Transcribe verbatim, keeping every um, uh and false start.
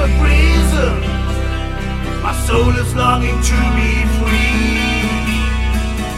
a prison. My soul is longing to be free.